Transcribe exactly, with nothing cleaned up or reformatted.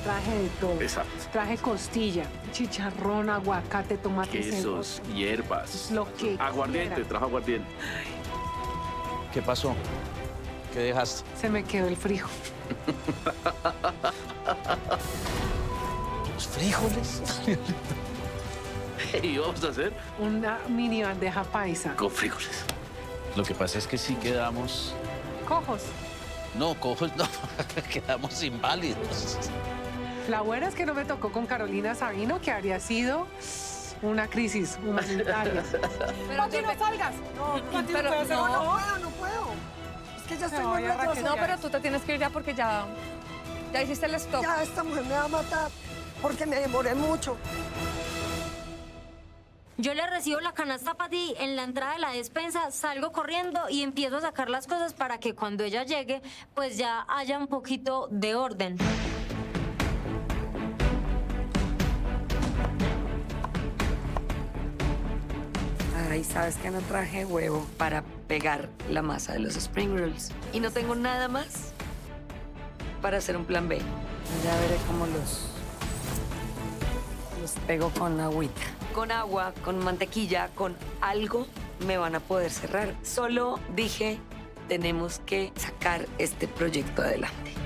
traje de todo. Exacto. Traje costilla, chicharrón, aguacate, tomate, Quesos, hierbas. Lo que Aguardiente, quiera. trajo aguardiente. ¿Qué pasó? ¿Qué dejaste? Se me quedó el frijol. ¿Los frijoles? ¿Y vamos a hacer? Una mini bandeja paisa. Con frijoles. Lo que pasa es que sí quedamos... Cojos. No, cojos no, quedamos inválidos. La buena es que no me tocó con Carolina Sabino, que habría sido una crisis humanitaria. Pero Pati, no salgas. No, Pati, pero no, puedo, no. no puedo, no puedo. Es que ya estoy muy voy a retrasada. No, pero tú te tienes que ir ya porque ya, ya hiciste el stop. Ya esta mujer me va a matar porque me demoré mucho. Yo le recibo la canasta para ti en la entrada de la despensa, salgo corriendo y empiezo a sacar las cosas para que cuando ella llegue, pues ya haya un poquito de orden. Ay, ¿sabes que no traje huevo para pegar la masa de los spring rolls? Y no tengo nada más para hacer un plan B. Ya veré cómo los, los pego con agüita. Con agua, con mantequilla, con algo me van a poder cerrar. Solo dije, tenemos que sacar este proyecto adelante.